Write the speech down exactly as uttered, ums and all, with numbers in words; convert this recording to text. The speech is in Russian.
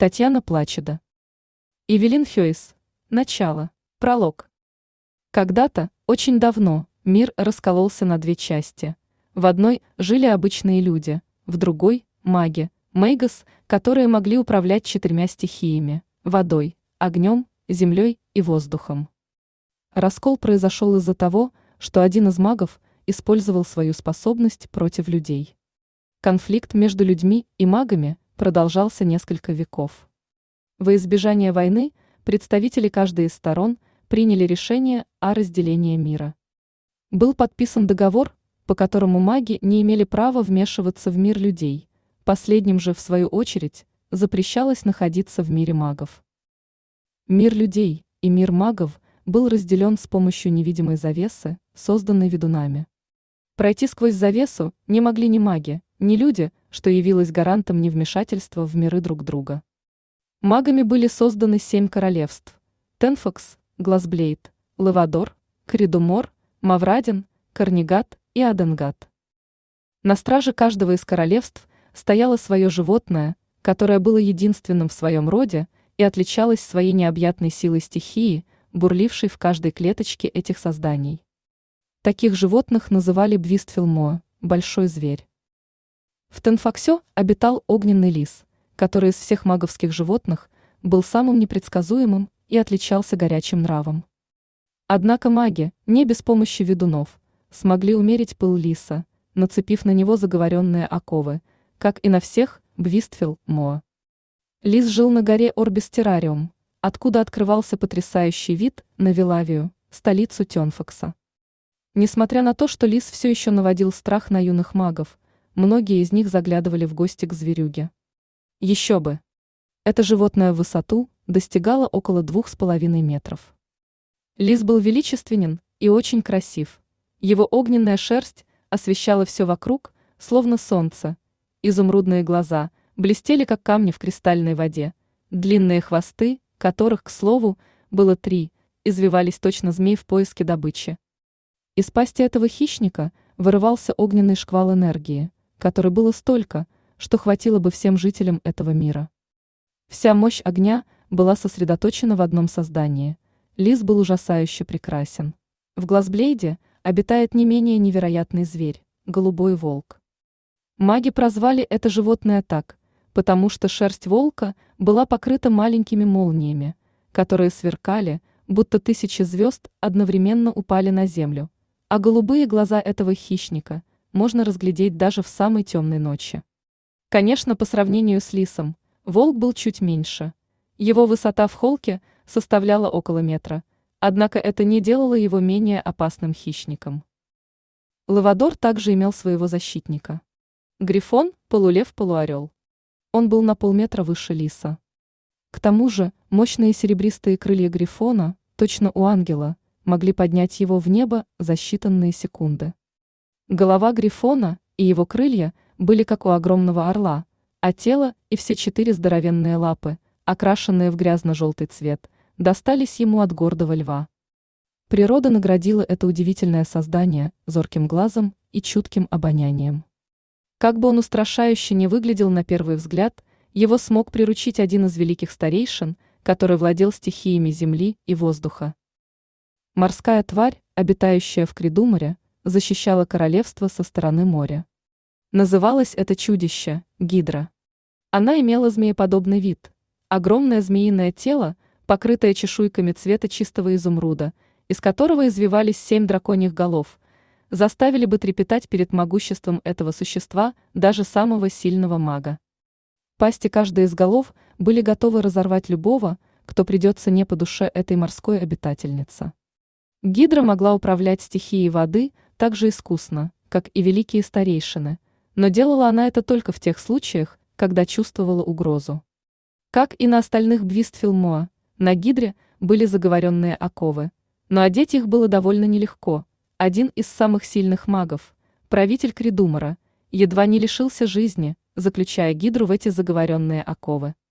Татьяна Плачеда. Эвелин Хёйс. Начало. Пролог. Когда-то, очень давно, мир раскололся на две части. В одной жили обычные люди, в другой – маги, мейгас, которые могли управлять четырьмя стихиями – водой, огнем, землей и воздухом. Раскол произошел из-за того, что один из магов использовал свою способность против людей. Конфликт между людьми и магами продолжался несколько веков. Во избежание войны представители каждой из сторон приняли решение о разделении мира. Был подписан договор, по которому маги не имели права вмешиваться в мир людей, последним же, в свою очередь, запрещалось находиться в мире магов. Мир людей и мир магов был разделен с помощью невидимой завесы, созданной ведунами. Пройти сквозь завесу не могли ни маги, ни люди, что явилось гарантом невмешательства в миры друг друга. Магами были созданы семь королевств – Тенфокс, Глазблейд, Левадор, Кридумор, Маврадин, Карнигат и Аденгат. На страже каждого из королевств стояло свое животное, которое было единственным в своем роде и отличалось своей необъятной силой стихии, бурлившей в каждой клеточке этих созданий. Таких животных называли Бвистфилмоа – большой зверь. В Тенфоксе обитал огненный лис, который из всех маговских животных был самым непредсказуемым и отличался горячим нравом. Однако маги, не без помощи ведунов, смогли умерить пыл лиса, нацепив на него заговоренные оковы, как и на всех Бвистфилмоа. Лис жил на горе Орбистерариум, откуда открывался потрясающий вид на Вилавию, столицу Тенфокса. Несмотря на то, что лис все еще наводил страх на юных магов, многие из них заглядывали в гости к зверюге. Еще бы! Это животное в высоту достигало около двух с половиной метров. Лис был величественен и очень красив. Его огненная шерсть освещала все вокруг, словно солнце. Изумрудные глаза блестели, как камни в кристальной воде. Длинные хвосты, которых, к слову, было три, извивались точно змей в поиске добычи. Из пасти этого хищника вырывался огненный шквал энергии, который было столько, что хватило бы всем жителям этого мира. Вся мощь огня была сосредоточена в одном создании. Лис был ужасающе прекрасен. В Глазблейде обитает не менее невероятный зверь – голубой волк. Маги прозвали это животное так, потому что шерсть волка была покрыта маленькими молниями, которые сверкали, будто тысячи звезд одновременно упали на землю, а голубые глаза этого хищника можно разглядеть даже в самой темной ночи. Конечно, по сравнению с лисом, волк был чуть меньше. Его высота в холке составляла около метра, однако это не делало его менее опасным хищником. Левадор также имел своего защитника. Грифон, полулев-полуорел. Он был на полметра выше лиса. К тому же, мощные серебристые крылья грифона, точно у ангела, могли поднять его в небо за считанные секунды. Голова грифона и его крылья были как у огромного орла, а тело и все четыре здоровенные лапы, окрашенные в грязно-желтый цвет, достались ему от гордого льва. Природа наградила это удивительное создание зорким глазом и чутким обонянием. Как бы он устрашающе не выглядел на первый взгляд, его смог приручить один из великих старейшин, который владел стихиями земли и воздуха. Морская тварь, обитающая в Кридуморе, защищала королевство со стороны моря. Называлось это чудище – Гидра. Она имела змееподобный вид, огромное змеиное тело, покрытое чешуйками цвета чистого изумруда, из которого извивались семь драконьих голов, заставили бы трепетать перед могуществом этого существа даже самого сильного мага. Пасти каждой из голов были готовы разорвать любого, кто придется не по душе этой морской обитательнице. Гидра могла управлять стихией воды так же искусно, как и великие старейшины, но делала она это только в тех случаях, когда чувствовала угрозу. Как и на остальных Бвистфилмоа, на Гидре были заговоренные оковы, но одеть их было довольно нелегко. Один из самых сильных магов, правитель Кридумора, едва не лишился жизни, заключая Гидру в эти заговоренные оковы.